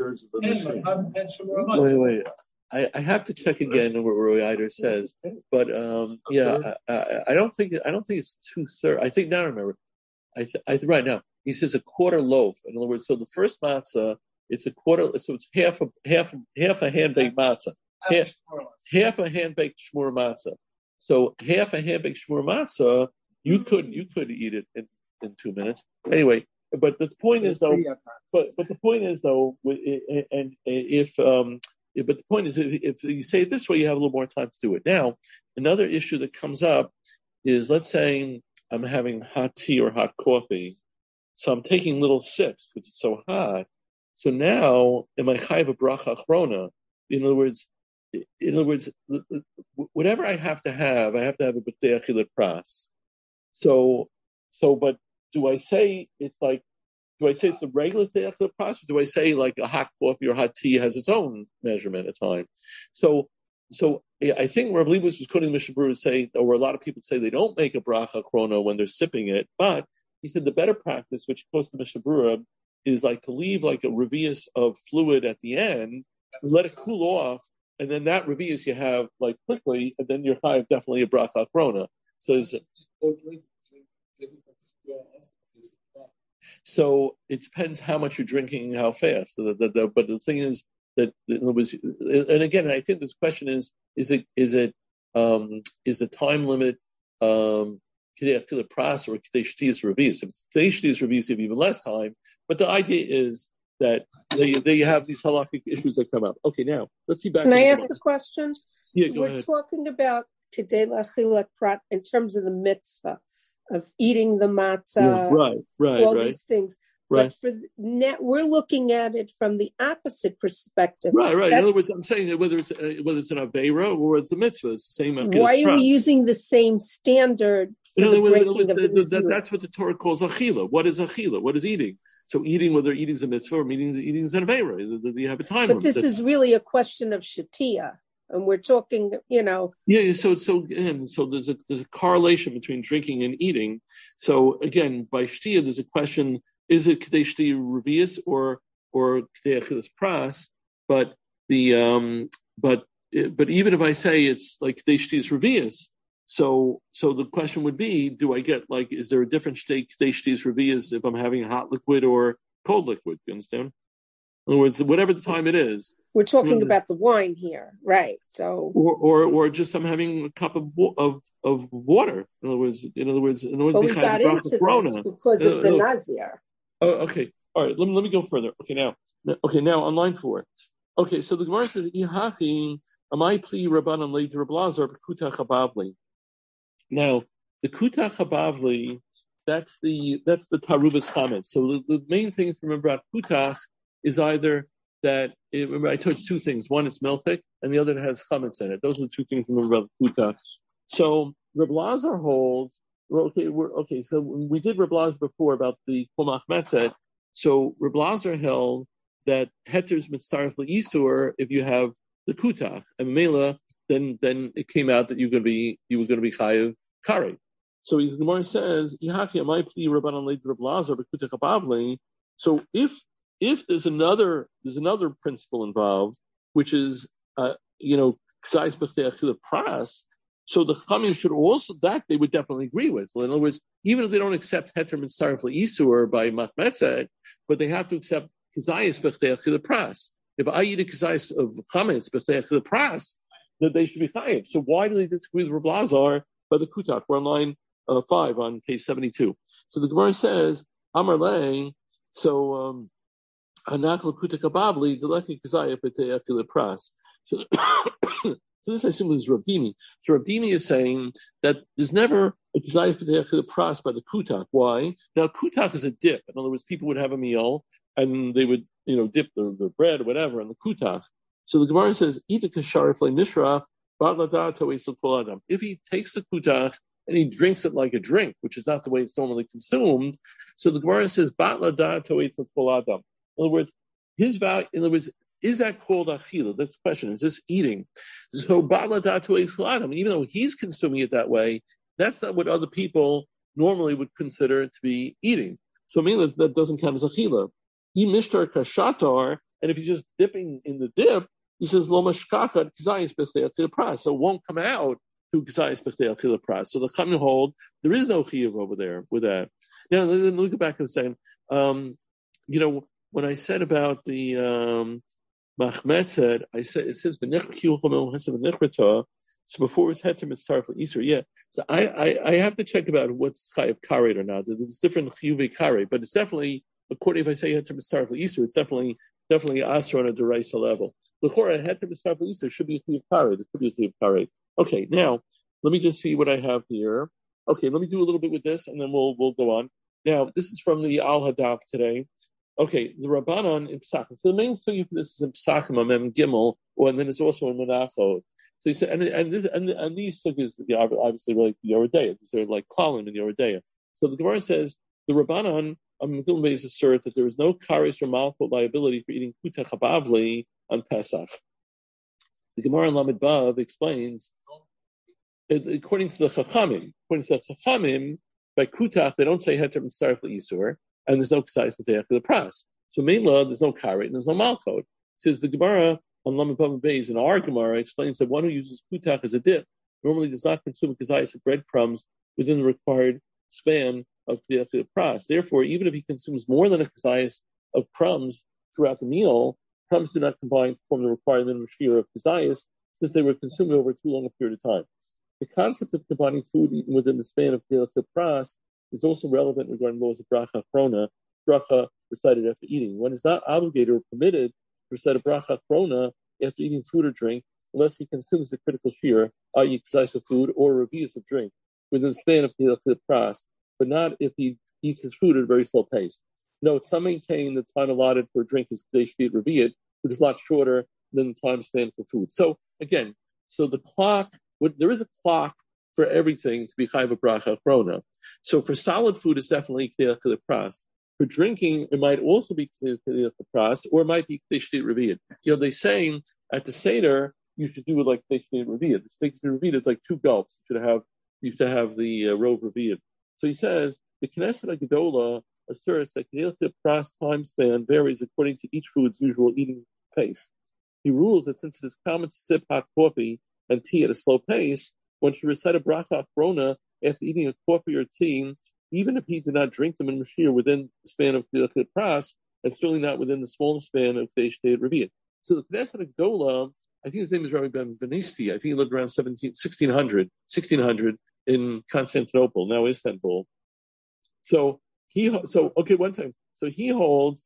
Wait, wait. I, I have to check again what Roy Eider says, but um, yeah, I, I, I don't think I don't think it's two thirds. I think now I remember. I, th- I th- right now he says a quarter loaf. In other words, so the first matzah, it's a quarter. So it's half a half half a hand baked matzah, half, half a hand baked shmur matzah. So half a hand baked shmur matzah, you could you could eat it in, in two minutes. Anyway, but the point is though, but but the point is though, and if um. But the point is, if you say it this way, you have a little more time to do it. Now, another issue that comes up is, let's say I'm having hot tea or hot coffee, so I'm taking little sips because it's so hot. So now, am I chayv a bracha achrona? In other words, in other words, whatever I have to have, I have to have a b'chtei achilei pras. So, so, but do I say it's like? Do I say it's a regular b'chtei achilei pras, or do I say like a hot coffee or hot tea has its own measurement of time? So, so I think Rav Leibowitz was quoting the Mishnah Berurah say, or a lot of people say they don't make a bracha chrono when they're sipping it, but he said the better practice, which quotes the Mishnah Berurah, is like to leave like a revius of fluid at the end, let it cool off, and then that revius you have like quickly, and then you're have definitely a bracha chrono. So it's So it depends how much you're drinking and how fast. The, the, the, but the thing is that it was, and again, I think this question is: is it is it um, is the time limit um, Kedei Achila Pras or Kedei Shtiyas Revius. If it's Kedei Shtiyas Revius, you have even less time. But the idea is that they they have these halakhic issues that come up. Okay, now let's see back. Can I ask a question? Yeah, go We're ahead. talking about Kedei L'Achila Prat in terms of the mitzvah of eating the matzah, Yeah, right, right, all right. these things. Right. But for net, we're looking at it from the opposite perspective. Right, right. That's, in other words, I'm saying that whether it's uh, whether it's an aveira or it's a mitzvah, it's the same. Why are we using the same standard for the words, breaking of the, the, the, That's what the Torah calls achila. What is achila? What is eating? So eating, whether eating is a mitzvah or eating, eating is an aveira. You have a time But limit. this That's, is really a question of shatia. And we're talking, you know. Yeah, so so again, so there's a there's a correlation between drinking and eating. So again, by shtia, there's a question: is it kedei shtia revius or or kedei achilas pras? But the um, but but even if I say it's like kedei shtias revius, so so the question would be: do I get like is there a different state kedei shtias revius if I'm having hot liquid or cold liquid? You understand? In other words, whatever the time it is. We're talking about the wine here, right? So, or or, or just I'm having a cup of of of water. In other words, in other words, in order but to we be got into this corona. because uh, of the uh, nazir. Oh, okay. All right. Let me let me go further. Okay, now, okay, now on line four. Okay, so the Gemara says, "Ihachi amai pli rabbanan leid rablazar b'kuta chabavli." Now, the kuta chabavli, that's the that's the tarubas chametz. So the, the main thing to remember about kutach is either that, remember I told you two things. One, it's melchik, and the other has chametz in it. Those are the two things to remember about the kutach. So Reb Lazar holds, okay, we're, okay, so we did Reb Lazar before about the komach metzet. So Reb Lazar held that heter's mitzaref le'isur if you have the kutach, and mela, then then it came out that you're going to be you were going to be chayav kari. So the Gemara says, "Ihaki amai pli rabbanan leid Reb Lazar b'kutach abavli." So if if there's another there's another principle involved, which is uh, you know ksais b'chtei achila pras, so the Chamim should also that they would definitely agree with. In other words, even if they don't accept heter mitzaref le'isur by machmetzet, but they have to accept kazayis b'chtei achila pras. If I eat a kazayis of chametz b'chtei achila pras, that they should be chayiv. So why do they disagree with Reb Lazar by the kutak? We're on line uh, five on page seventy-two. So the Gemara says, Amar lei, so um Hanachal kutak abavli deleki kazayis b'chtei achila pras. So So this I assume is Rabdimi. So Rabdimi is saying that there's never a kazayis b'chtei achila pras by the kutak. Why? Now kutak is a dip. In other words, people would have a meal and they would, you know, dip the, the bread or whatever in the kutak. So the Gemara says, "Ita kasharif le mishraf ba'ladar to'esel kol adam." If he takes the kutak and he drinks it like a drink, which is not the way it's normally consumed, so the Gemara says, "Ba'ladar to'esel kol adam." In other words, his value. In other words, is that called achila? That's the question. Is this eating? So ba'ladar to'esel kol adam. Even though he's consuming it that way, that's not what other people normally would consider to be eating. So I mean that, that doesn't count as achila. He mishtar kashatar. And if he's just dipping in the dip, he says, Lo mashkachat k'zayis b'chtei achila pras. So it won't come out to k'zayis b'chtei achila pras. So the Chamim hold, there is no chiyuv over there with that. Now, let me go back and say, um, you know, when I said about the um, machmetzet, I said, it says, so before it's heter mitzaref l'isur, yeah. So I, I, I have to check about what's chayav karet or not. There's different chiyuvei karet, but it's definitely, according if I say heter mitzaref l'isur, it's definitely definitely asr on a deraisa level. The chora heter mitzaref l'isur should be a chiyuv karet. It should be a chiyuv karet. Okay, now let me just see what I have here. Okay, let me do a little bit with this, and then we'll we'll go on. Now this is from the Al Hadaf today. Okay, the Rabbanon in Pesachim. So the main thing for this is in Pesachim, Amem Gimel, or and then it's also in Menachot. So he said, and and, this, and, and these sugyas obviously relate to Yoreh De'ah. These are like Colin in Yoreh De'ah. So the Gemara says the Rabbanon on Megillah Beis assert that there is no kares or malchut liability for eating kutach habavli on Pesach. The Gemara in Lamed Vav explains, according to the Chachamim, according to the Chachamim, by kutach they don't say heter mitzaref l'isur, and there's no k'sayis b'teach the pras. So mainly there's no karet and there's no malchut. Says the Gemara on Lamed Vav Beis, in our Gemara explains that one who uses kutach as a dip normally does not consume k'sayis of breadcrumbs within the required span of the pras. Therefore, even if he consumes more than a k'sayis of crumbs throughout the meal, crumbs do not combine to form the required minimum share of k'sayis, since they were consumed over too long a period of time. The concept of combining food eaten within the span of Teilat Pras is also relevant regarding laws of bracha achrona, bracha recited after eating. One is not obligated or permitted to recite a bracha achrona after eating food or drink unless he consumes the critical shear, that is, excessive food or revius of drink, within the span of Teilat Pras, but not if he eats his food at a very slow pace. Note, some maintain the time allotted for a drink is Kadesh Shviat Revi'at, which is a lot shorter than the time span for food. So again, so the clock, there is a clock for everything to be Chayv Bracha Achrona. So for solid food, it's definitely Kadesh Pras. For drinking, it might also be Kadesh Pras, or it might be Kadesh Shviat Revi'at. You know, they say at the Seder, you should do it like Kadesh Shviat Revi'at. The Kadesh Shviat Revi'at is like two gulps. You should have, you should have the uh, Rov Revi'at. So he says, the Knesset HaGedolah asserts that Kadesh Pras time span varies according to each food's usual eating pace. He rules that since it is common to sip hot coffee and tea at a slow pace, one should recite a bracha achrona after eating a coffee or tea, even if he did not drink them in Mashiach within the span of Kadesh Pras, and certainly not within the small span of Kadesh Shviat Revi'at. So the Knesset HaGedolah, I think his name is Rabbi Ben Benisti. I think he lived around sixteen hundred, sixteen hundred in Constantinople, now Istanbul. So he, so okay, one time. So he holds,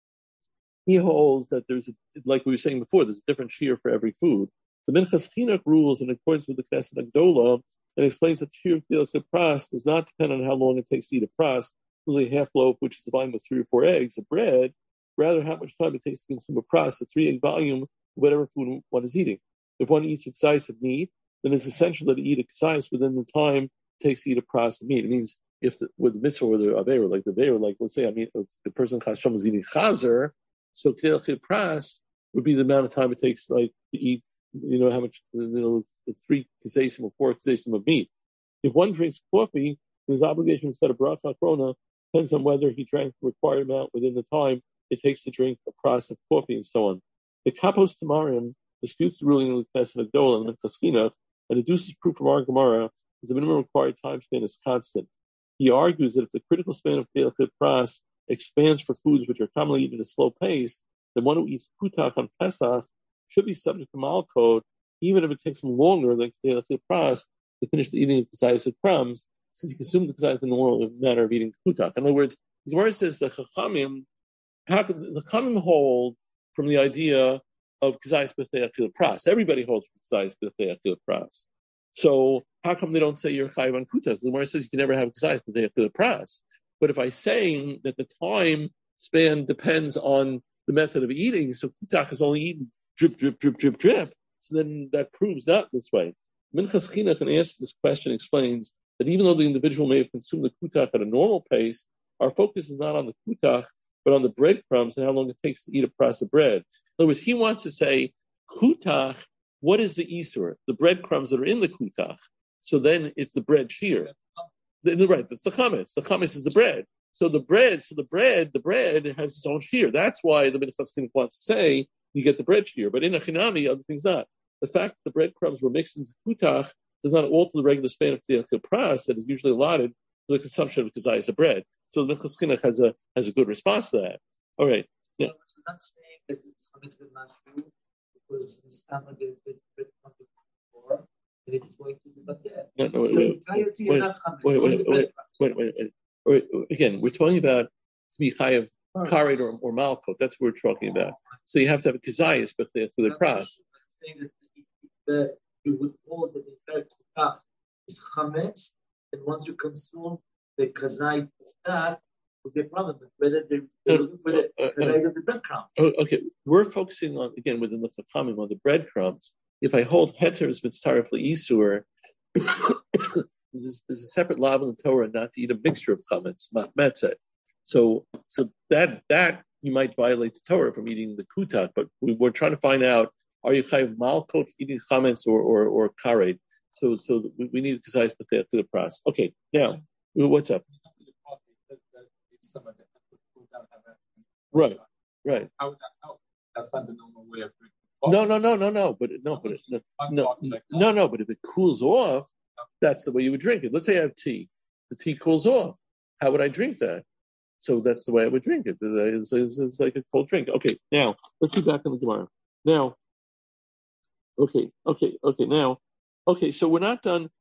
he holds that there's, a, like we were saying before, there's a different shear for every food. The Minchas Chinuch rules in accordance with the Knesset HaGedolah and explains that shear of Teilat Pras does not depend on how long it takes to eat a pras, really a half loaf, which is a volume of three or four eggs, of bread, rather how much time it takes to consume a pras, a three egg volume, whatever food one is eating. If one eats a ksais of meat, then it's essential that he eat a ksais within the time it takes to eat a pras of meat. It means if the, with the mitzvah or the aveira, like the aveira, like let's say, I mean, if the person chasham is eating chazer, so Teilat Pras would be the amount of time it takes, like, to eat, you know, how much, you know, three ksaisim or four ksaisim of meat. If one drinks coffee, his obligation to set a bracha achrona depends on whether he drank the required amount within the time it takes to drink a pras of coffee and so on. The Kapos Tamarim disputes the ruling of the Knesset HaGedolah and Minchas Chinuch and deduces proof from our Gemara that the minimum required time span is constant. He argues that if the critical span of Teilat Pras expands for foods which are commonly eaten at a slow pace, then one who eats kutach on Pesach should be subject to malchut, even if it takes him longer than Teilat Pras to finish the eating of ksayis with crumbs, since he consumed the ksayis in the normal manner of eating kutach. In other words, the Gemara says the Chachamim, how can the Chachamim hold from the idea of ksayis b'Teilat Pras? Everybody holds from ksayis b'Teilat Pras. So how come they don't say you're chayiv on kutach? The Gemara says you can never have ksayis b'Teilat Pras. But if I say that the time span depends on the method of eating, so kutach is only eaten drip, drip, drip, drip, drip, so then that proves not this way. Minchas Chinuch, and asks this question, explains that even though the individual may have consumed the kutach at a normal pace, our focus is not on the kutach, but on the breadcrumbs and how long it takes to eat a pras of bread. In other words, he wants to say, kutach, what is the isur? The breadcrumbs that are in the kutach. So then it's the bread shear. The, right, that's the chametz. The chametz is the bread. So the bread, so the bread, the bread has its own shear. That's why the Minchas Chinuch wants to say you get the bread shear. But in a chinami, other things not. The fact that the breadcrumbs were mixed into kutach does not alter the regular span of Teilat Pras that is usually allotted for the consumption of kezayis of bread. So the Minchas Chinuch has a has a good response to that. All right. Yeah. So you're not saying that it's chametz with mashu because the stomach is breadcrumbs before. It is going to be but yeah. No, no, wait, wait, wait, wait, wait, wait, wait, wait, wait, wait. Again, we're talking about to be chayav karet or, or malchut. That's what we're talking about. So you have to have a kezayis, but for the pras. Saying that you would hold that the entire kutach is chametz, and once you consume the kazayit of that, will be a problem. Whether they're looking for the kazayit of the breadcrumbs. Okay, we're focusing on again within the chachamim on the breadcrumbs. If I hold heter is mitzaref leisur, there's a separate law in the Torah not to eat a mixture of chametz, machmetzet. So, so that that you might violate the Torah from eating the kutach. But we, we're trying to find out: are you chayiv malchut eating chametz or or, or karet? So, so we, we need to kezayis to the pras. Okay, now what's up? Right, right. How would that help? That's not the normal way of drinking. No, no, no, no, no, but no, but no, no, no, no, but if it cools off, that's the way you would drink it. Let's say I have tea. The tea cools off. How would I drink that? So that's the way I would drink it. It's, it's, it's like a cold drink. Okay, now, let's get back on the Gemara. Now, okay, okay, okay, now, okay, so we're not done.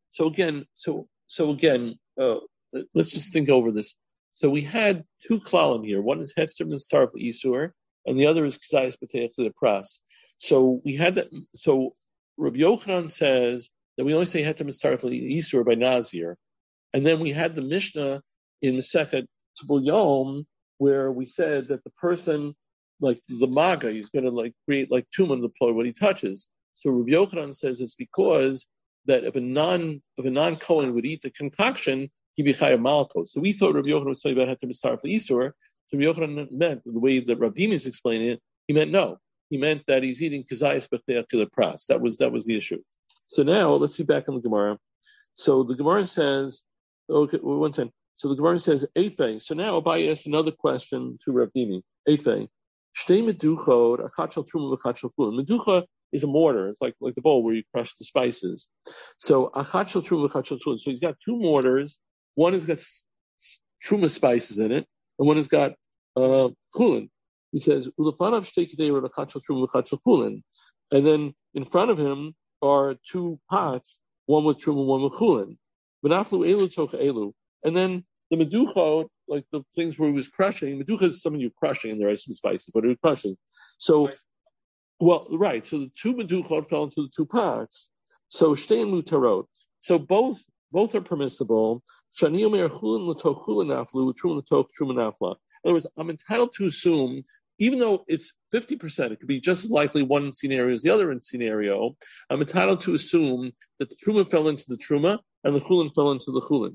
so again, so so again, uh, let's just think over this. So we had two klalim here. One is Hetzter Mitzaref Isur, and the other is K'zayis B'teach L'Pras. So we had that. So Rabbi Yochanan says that we only say Hetzter Mitzaref Isur by Nazir, and then we had the Mishnah in Masechet Tubul Yom where we said that the person, like the maga, he's going to like create like tumah in the ploy what he touches. So Rabbi Yochanan says it's because that if a non if a non Kohen would eat the concoction, he'd be chayav malchos. So we thought Rabbi Yochanan was talking about Heter Mitzaref L'Isur. So Rabbi Yochanan meant the way that Rabbi Dimi is explaining it. He meant no. He meant that he's eating kazayis b'teach l'pras. That was that was the issue. So now let's see back in the Gemara. So the Gemara says, okay, one second. So the Gemara says Eife. So now Abaye asks another question to Rabbi Dimi. Eife. Shtei meduchot achat shel truma v'achat shel chulin. Meducha is a mortar. It's like like the bowl where you crush the spices. So achat shel truma v'achat shel chulin. So he's got two mortars. One has got truma spices in it, and one has got uh, chulin. He says ulefanav shtei kedei achat shel truma v'achat shel chulin, and then in front of him are two pots, one with truma, one with chulin. V'naflu elu tocha elu, and then the meduchot, like the things where he was crushing, meducha is something you're crushing, and there are some spices, but he was crushing. So, well, right. So the two meduchot fell into the two pots. So shtei mutarot. So both both are permissible. Shani omer chulin l'toch chulin naflu, truma l'toch truma nafla. In other words, I'm entitled to assume, even though it's fifty percent, it could be just as likely one scenario as the other scenario. I'm entitled to assume that the truma fell into the truma and the chulin fell into the chulin.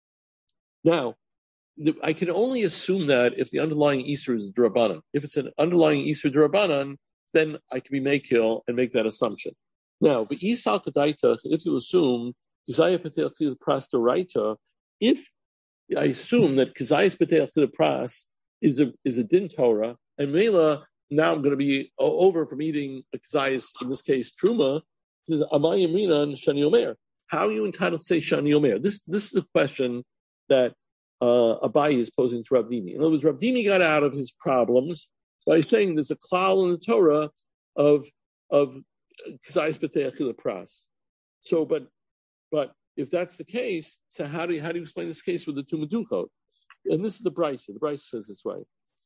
Now, the, I can only assume that if the underlying Isur is D'Rabbanan. If it's an underlying Isur D'Rabbanan, then I can be makil and make that assumption. Now, but Isal Kadaita, if you assume Kizayah Patel Chil Pras Doraita, if I assume that Kizayah Patel Chil Pras is a is a din Torah, and Mela, now I'm going to be over from eating a Kizayah, in this case Truma, says Amayim Rinan Shani Omer. How are you entitled to say Shani Omer? This this is the question that uh, Abaye is posing to Rav Dimi. In other words, Rav Dimi got out of his problems by saying there's a klal in the Torah of of k'zayis b'tei achila pras. So, but but if that's the case, so how do you how do you explain this case with the two meduchot? And this is the Brisa. The Brisa says this way.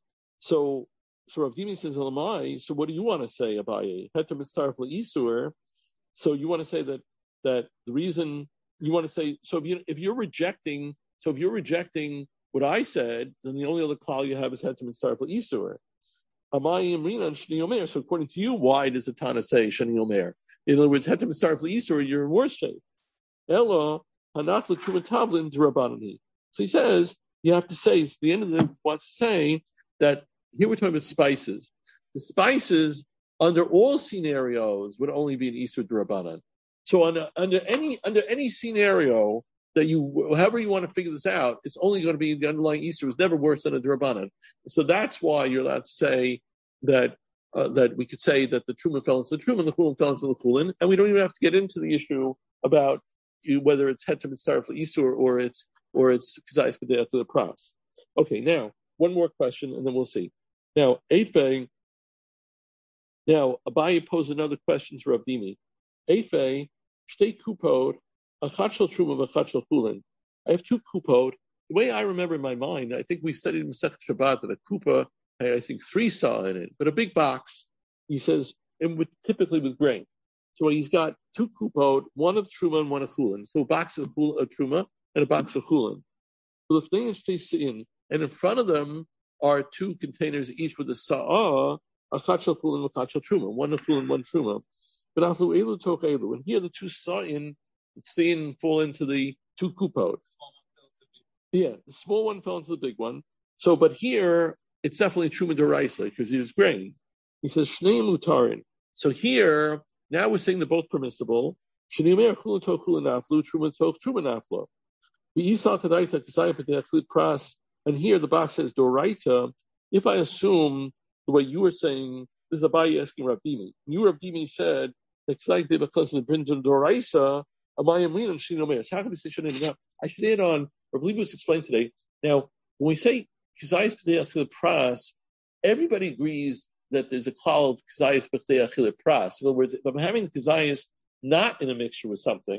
So so Rav Dimi says Elamai. So what do you want to say, Abaye? Heter mitzaref le'isur. So you want to say that that the reason you want to say so if you if you're rejecting. So if you're rejecting what I said, then the only other klal you have is Heter Mitzaref L'Isur. Amayim Rinan Shani Omer. So according to you, why does the Tana say Shani Omer? In other words, Heter Mitzaref L'Isur, you're in worse shape. Ella Hanat L'Truma Tavlin D'Rabbanani. So he says you have to say. So the end of the wants to say that here we're talking about spices. The spices under all scenarios would only be an Isur D'Rabbanan. So under, under any under any scenario that you, however you want to figure this out, it's only going to be the underlying Easter is never worse than a D'Rabbanan. So that's why you're allowed to say that uh, that we could say that the Truma fell into the Truma and the Chulin fell into the Chulin, and we don't even have to get into the issue about you, whether it's Heter Mitzaref L'Isur or it's or it's K'zayis B'dei to the Pras. Okay, now one more question, and then we'll see. Now, Eife. Now Abaye posed another question to Rav Dimi. Eife, Shtei Kupod. Achat shel truma v'achat shel chulin. I have two kupot. The way I remember in my mind, I think we studied in Masechet Shabbat that a kupa had, I think, three saw in it, but a big box. He says, and with typically with grain. So he's got two kupot, one of truma and one of chulin. So a box of truma and a box of chulin. And in front of them are two containers, each with a sa'ah, achat shel chulin v'achat shel truma, one of chulin, one truma. But aflu elu toch elu, and here the two sa'in. It's thin fall into the two kupot. Yeah, the small one fell into the big one. So, but here it's definitely truma d'oraisa because it is grain. He says shnei mutarin. So here now we're saying they're both permissible. Shnei mer chulin toch chulin naflu, truma toch truma naflu. The isal kadaita k'zayah b'dei achlit pras. And here the box says doraita. If I assume the way you were saying, this is Abaye asking Rav Dimi. You Rav Dimi said that k'zayah b'dei because of the brinton doraisa. So how can we say Shani? Now, I should add on, Rav Libus explained today. Now, when we say K'zayis B'dei Achil Pras, everybody agrees that there's a klal of K'zayis B'dei Achil Pras. In other words, if I'm having K'zayis not in a mixture with something,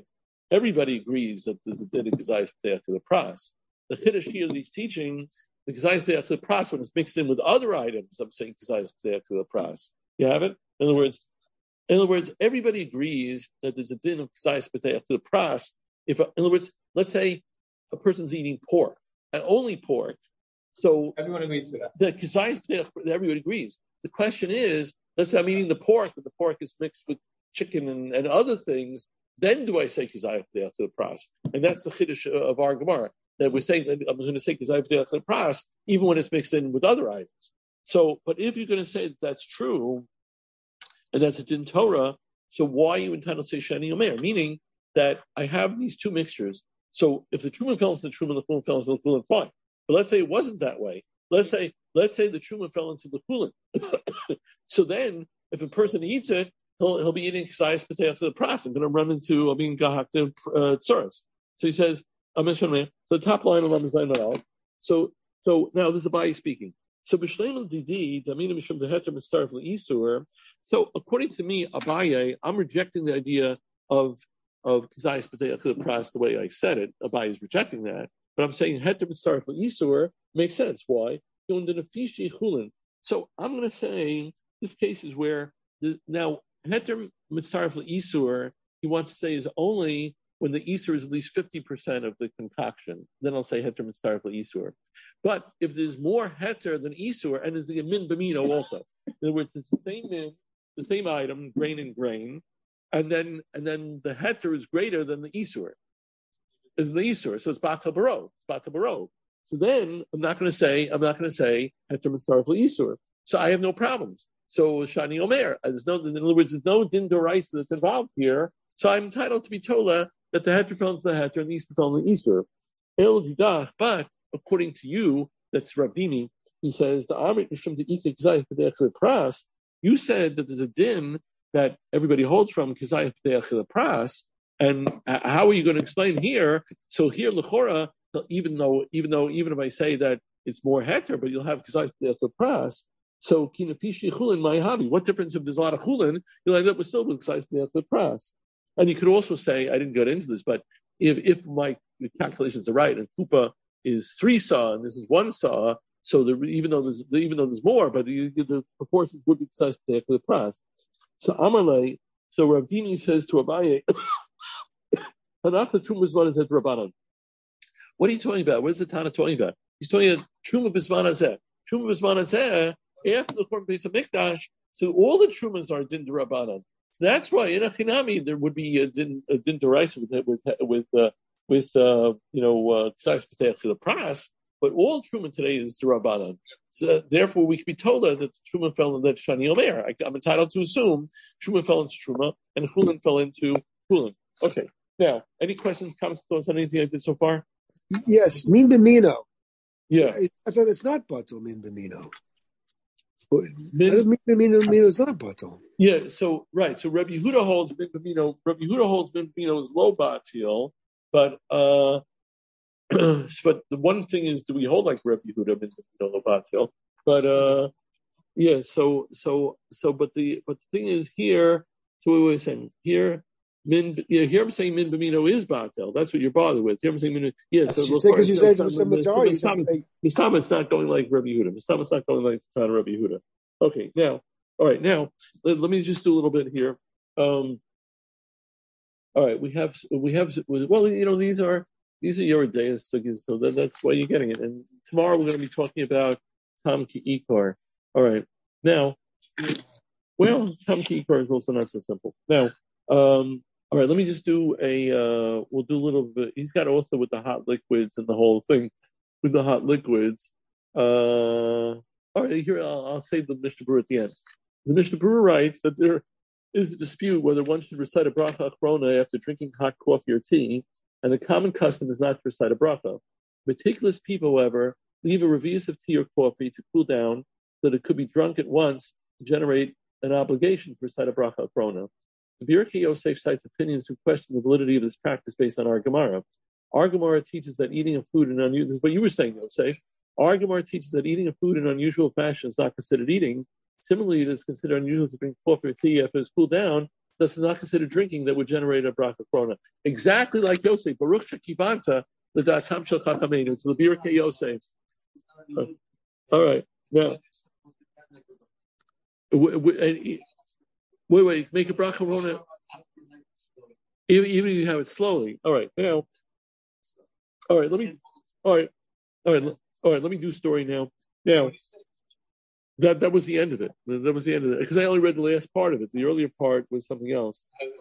everybody agrees that there's a din of Kazayis P'teach to the Pras. The Chiddush here that he's teaching, the Kazayis P'teach to the Pras, when it's mixed in with other items, I'm saying Kazayis P'teach to the Pras. You have it? In other words, in other words, everybody agrees that there's a din of Kazayis P'teach to the Pras. If, in other words, let's say a person's eating pork, and only pork, so everyone agrees to that. The Kazayis P'teach, everybody agrees. The question is, let's say I'm eating the pork, but the pork is mixed with chicken and, and other things, then do I say Kazayis P'teach to the Pras? And that's the Chiddush of our Gemara, that we're saying, that I'm going to say Kazayis P'teach to the Pras, even when it's mixed in with other items. So, but if you're going to say that that's true, and that's a din Torah, so why are you entitled to say Shani Omer? Meaning that I have these two mixtures. So if the Truma fell into the Truma, the Chulin fell into the Chulin, fine. But let's say it wasn't that way. Let's say, let's say the Truma fell into the Chulin. So then, if a person eats it, he'll he'll be eating Kazayis P'teach to the Pras. I'm going to run into, I mean, Gahakta Tsuras. So he says, so the top line of Lamazayim Al. So, so now this is Abaye speaking. So b'shleim didi damina mishum deheter mistarif leisur. So according to me, Abaye, I'm rejecting the idea of of Kazayis P'teach to the Pras the way I said it. Abaye is rejecting that, but I'm saying heter mistarif leisur makes sense. Why? So I'm going to say this case is where the, now heter mistarif leisur he wants to say is only when the isur is at least fifty percent of the concoction. Then I'll say heter mistarif leisur. But if there's more heter than isur, and there's a min b'mino also, in other words, it's the same min, the same item, grain and grain, and then and then the heter is greater than the isur, is the isur. So it's batal baro, it's batal baro. So then I'm not going to say I'm not going to say heter mistarif leisur. So I have no problems. So shani omer, there's no, in other words, there's no din d'oraisa that's involved here. So I'm entitled to be tola that the heter fell into the heter and the isur fell into the isur. El didach, but according to you, that's Rabdini, he says, the Amrit Mishum De'ika Kazayis P'teach to the Pras, you said that there's a din that everybody holds from Kazayis P'teach to the Pras, and how are you going to explain here? So here, L'chora, even though, even though, even if I say that it's more heter, but you'll have Kazayis P'teach to the Pras, so Kinapishi Chulin, my hobby, what difference if there's a lot of Chulin, you'll end up with still with Kazayis P'teach to the Pras. And you could also say, I didn't get into this, but if, if my calculations are right, and Kupa is three saw and this is one saw, so the, even though there's even though there's more, but the, the proportions would be precise to the price. So Amalei, so Rav Dini says to Abaye, Hanaka Truma B'zman Hazeh Rabbanan. What are you talking about? What is the Tana talking about? He's talking about Truma B'zman Hazeh. Truma B'zman Hazeh, after the Korban Beis HaMikdash, so all the Trumas are din d'Rabbanan. So that's why in Achinami there would be a din a din d'Oraisa with with with uh, with uh, you know Kazayis P'teach to the Pras, but all Truma today is D'Rabbanan. So therefore, we can be told that the Truma fell into that Shani Omer. I, I'm entitled to assume Truma fell into Truma and Chulin fell into Chulin. Okay. Now, any questions, comments, thoughts on anything I did so far? Yes, min b'mino. Yeah, I thought it's not batal min b'mino. Min, min b'mino is not batal. Yeah. So right. So Rabbi Yehuda holds min b'mino. Rabbi Yehuda holds min b'mino is low batil. But uh, but the one thing is, do we hold like Rabbi Yehuda min b'mino lo batil? But uh, yeah. So so so. But the but the thing is here. So what were we saying here? Min, yeah, here I'm saying min b'mino is batel. That's what you're bothered with. Here I'm saying min. Yeah. So because you said it was some majority. Mistama's not going like Rabbi Yehuda. Mistama's not going like the Tana Rabbi Yehuda. Okay. Now, all right. Now let, let me just do a little bit here. Um, all right. We have we have well, you know, these are these are your days, so that, that's why you're getting it. And tomorrow we're going to be talking about Tam Ki Ikar. All right. Now, well, Tam Ki Ikar is also not so simple. Now. Um, All right, let me just do a, uh, we'll do a little bit. He's got also with the hot liquids and the whole thing with the hot liquids. Uh, all right, here, I'll, I'll save the Mishnah Berurah at the end. The Mishnah Berurah writes that there is a dispute whether one should recite a bracha achrona after drinking hot coffee or tea, and the common custom is not to recite a bracha. Meticulous people, however, leave a revius of tea or coffee to cool down so that it could be drunk at once to generate an obligation to recite a bracha achrona. The Birkei Yosef cites opinions who question the validity of this practice based on our Gemara. Our Gemara teaches that eating a food in unusual, this is what you were saying, Yosef. Our Gemara teaches that eating a food in unusual fashion is not considered eating. Similarly, it is considered unusual to drink coffee or tea after it's cooled down, this is not considered drinking that would generate a bracha krona. Exactly like Yosef, Baruch Shekibanta, the Datam Shel Chachamenu, to the Birkei Yosef. All right, now, wait, wait, make a bracha krona. Even, even if you have it slowly. All right, now, all right, let me, all right, all right, all right, let me do story now. Now, that that was the end of it. That was the end of it. Because I only read the last part of it. The earlier part was something else.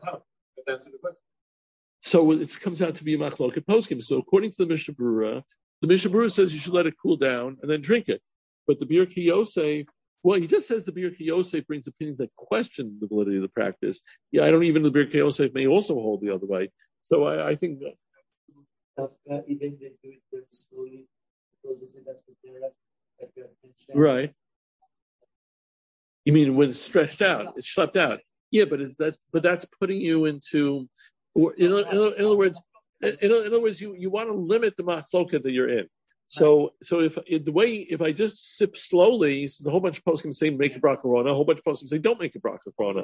So it comes out to be a machloket poskim. So according to the Mishnah Berurah, the Mishnah Berurah says you should let it cool down and then drink it. But the Birkei Yosef, well, he just says the Birkei Yosef brings opinions that question the validity of the practice. Yeah, I don't even know the Birkei Yosef may also hold the other way. So I, I think that. Even they do it very slowly because they say that's what they're right. You mean when it's stretched out, it's schlepped out? Yeah, but it's that. But that's putting you into, or in, in, in other words, in, in other words, you, you want to limit the machloket that you're in. So so if, if the way if I just sip slowly, a whole bunch of poskim say make a bracha krona, a whole bunch of poskim say don't make a bracha krona.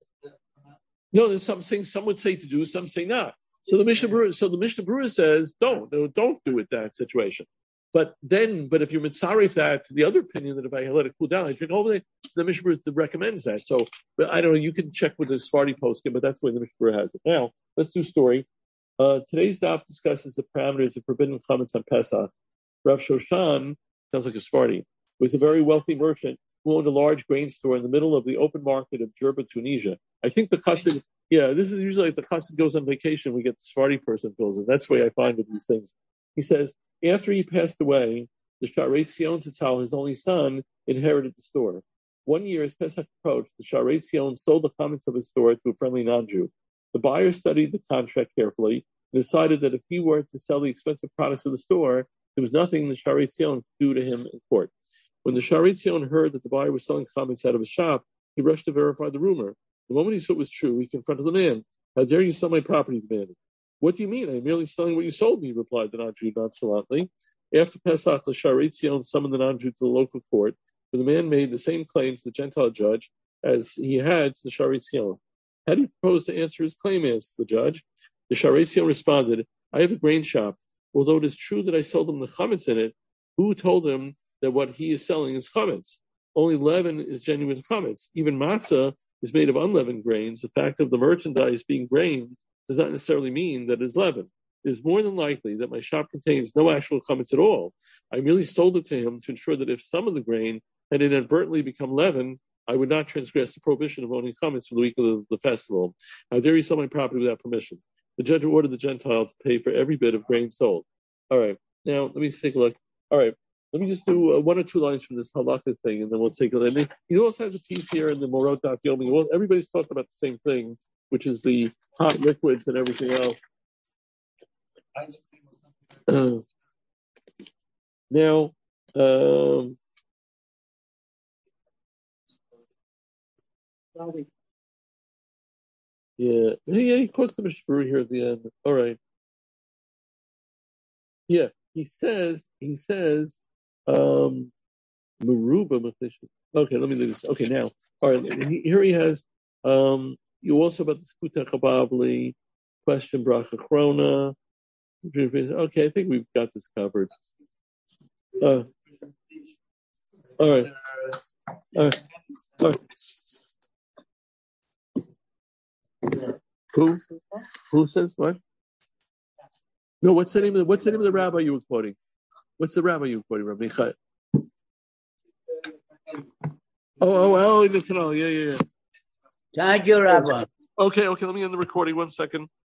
No, there's some things some would say to do, some say not. So the Mishnah Berurah, so the Mishnah Berurah says don't, no, don't do it that situation. But then, but if you're mitzaref that, the other opinion that if I let it cool down, I drink all of it, the Mishnah Berurah recommends that. So, but I don't know, you can check with the Sephardi poskim, but that's the way the Mishnah Berurah has it. Now, let's do story. Uh, today's daf discusses the parameters of forbidden chametz on Pesach. Rav Shoshan, sounds like a Sephardi, was a very wealthy merchant who owned a large grain store in the middle of the open market of Jerba, Tunisia. I think the chassid, yeah, this is usually like the chassid goes on vacation, we get the Sephardi person fills in. That's the way I find with these things. He says, after he passed away, the Sharei Tzion Tzitzal, his only son, inherited the store. One year as Pesach approached, the Sharei Tzion sold the commons of his store to a friendly non-Jew. The buyer studied the contract carefully and decided that if he were to sell the expensive products of the store, there was nothing the Sharei Tzion could do to him in court. When the Sharei Tzion heard that the buyer was selling chametz out of his shop, he rushed to verify the rumor. The moment he saw it was true, he confronted the man. How dare you sell my property, demanded. What do you mean? I'm merely selling what you sold me, replied the non-Jew nonchalantly. After Pesach, the Sharei Tzion summoned the non-Jew to the local court, where the man made the same claim to the Gentile judge as he had to the Sharei Tzion. How do you propose to answer his claim, asked the judge. The Sharei Tzion responded, I have a grain shop. Although it is true that I sold him the chametz in it, who told him that what he is selling is chametz? Only leaven is genuine chametz. Even matzah is made of unleavened grains. The fact of the merchandise being grain does not necessarily mean that it is leaven. It is more than likely that my shop contains no actual chametz at all. I merely sold it to him to ensure that if some of the grain had inadvertently become leaven, I would not transgress the prohibition of owning chametz for the week of the, the festival. How dare you sell my property without permission? The judge ordered the Gentile to pay for every bit of grain sold. All right. Now, let me take a look. All right. Let me just do uh, one or two lines from this halakha thing, and then we'll take a look. He also has a piece here in the Morot Daf Yomi. Well, everybody's talking about the same thing, which is the hot liquids and everything else. Uh, now, um, yeah, yeah, he quotes the Mishnah Berurah here at the end. All right. Yeah, he says, he says, um, Meruba. Okay, let me do this. Okay, now, all right, here he has, um, you also about the Skuta Chababli, question Bracha Krona. Okay, I think we've got this covered. Uh, all right. All right. All right. Who? Who says what? No, what's the name of the, what's the name of the rabbi you were quoting? What's the rabbi you were quoting, Rabbi Chai? Oh, oh, oh, yeah, yeah, yeah. Thank you, Rabbi. Okay, okay, let me end the recording one second.